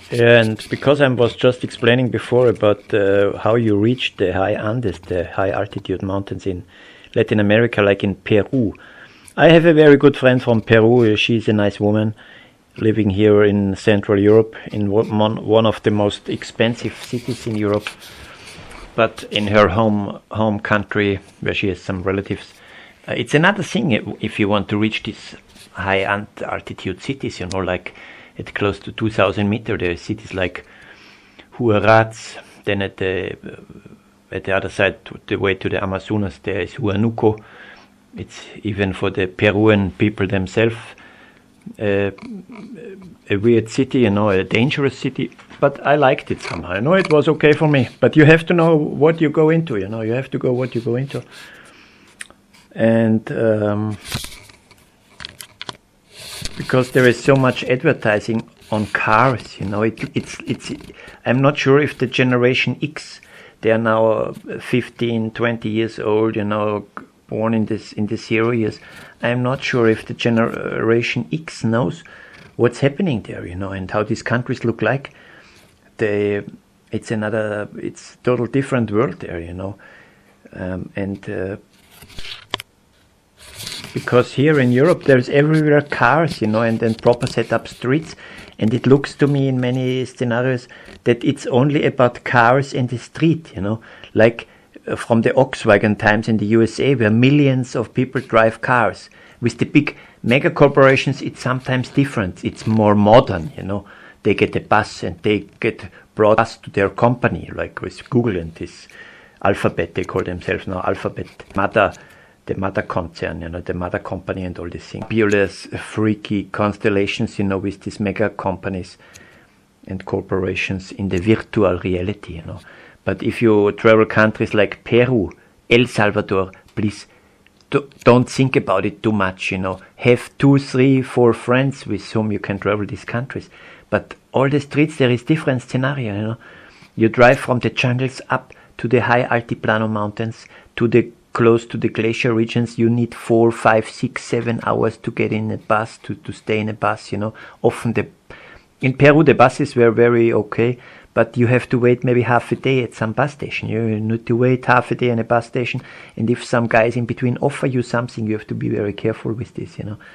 And because I was just explaining before about how you reach the high Andes, the high altitude mountains in Latin America, like in Peru. I have a very good friend from Peru. She's a nice woman living here in Central Europe, in one of the most expensive cities in Europe. But in her home country, where she has some relatives, it's another thing if you want to reach these high altitude cities, like at close to 2,000 meters. There are cities like Huaraz. Then at the other side, the way to the Amazonas, there is Huánuco. It's even for the Peruvian people themselves a weird city, a dangerous city. But I liked it somehow. It was okay for me. But you have to know what you go into. You have to go what you go into. And because there is so much advertising on cars, it's. I'm not sure if the Generation X, they are now 15, 20 years old, born in this years. I'm not sure if the Generation X knows what's happening there, and how these countries look like. It's total different world there, and because here in Europe there's everywhere cars, and proper set up streets, and it looks to me in many scenarios that it's only about cars and the street, like from the Volkswagen times in the USA, where millions of people drive cars. With the big mega corporations, it's sometimes different. It's more modern, They get a bus and they get brought us to their company, like with Google and this Alphabet. They call themselves now Alphabet. The mother concern, the mother company and all these things. Fabulous, freaky constellations, with these mega companies and corporations in the virtual reality, But if you travel countries like Peru, El Salvador, please don't think about it too much, Have 2, 3, 4 friends with whom you can travel these countries. But all the streets, there is different scenario, You drive from the jungles up to the high Altiplano mountains, close to the glacier regions. You need 4, 5, 6, 7 hours to get in a bus, to stay in a bus, Often in Peru the buses were very okay, but you have to wait maybe half a day at some bus station. You need to wait half a day in a bus station, and if some guys in between offer you something, you have to be very careful with this,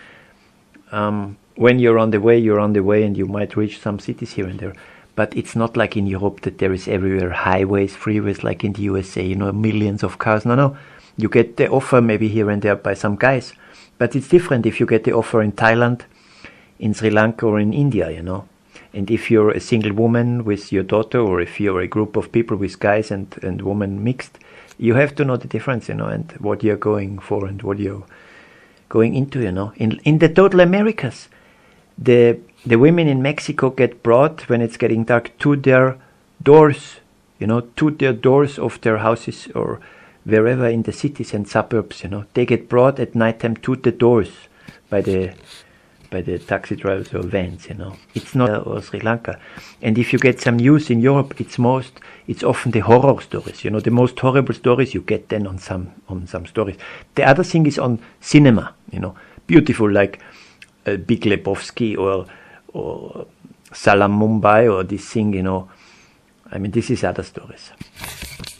When you're on the way, and you might reach some cities here and there. But it's not like in Europe that there is everywhere highways, freeways, like in the USA, millions of cars. No. You get the offer maybe here and there by some guys. But it's different if you get the offer in Thailand, in Sri Lanka, or in India, And if you're a single woman with your daughter, or if you're a group of people with guys and women mixed, you have to know the difference, and what you're going for and what you're going into, In the total Americas, the women in Mexico get brought when it's getting dark to their doors, to their doors of their houses or wherever in the cities and suburbs, They get brought at nighttime to the doors by the taxi drivers or vans, It's not or Sri Lanka. And if you get some news in Europe, it's often the horror stories, The most horrible stories you get then on some stories. The other thing is on cinema, Beautiful, like Big Lebowski or Salam Mumbai or this thing, This is other stories.